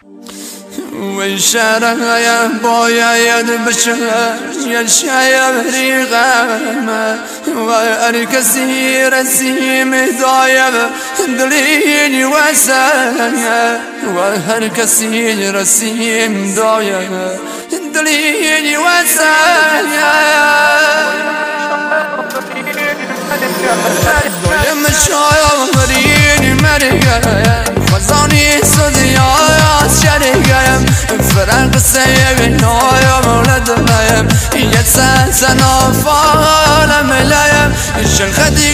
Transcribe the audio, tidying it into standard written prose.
والشارع يا بويا يدبشه يشايب ريغامه واركسي رسيم ضايب دليني وسايا واركسي رسيم ضايب دليني وسايا ضايب مشايب مريني مريقا خزاني صديا شريقايم فرق سيبي نايم ولد نايم يتسان سنافا لملايم الشنخدي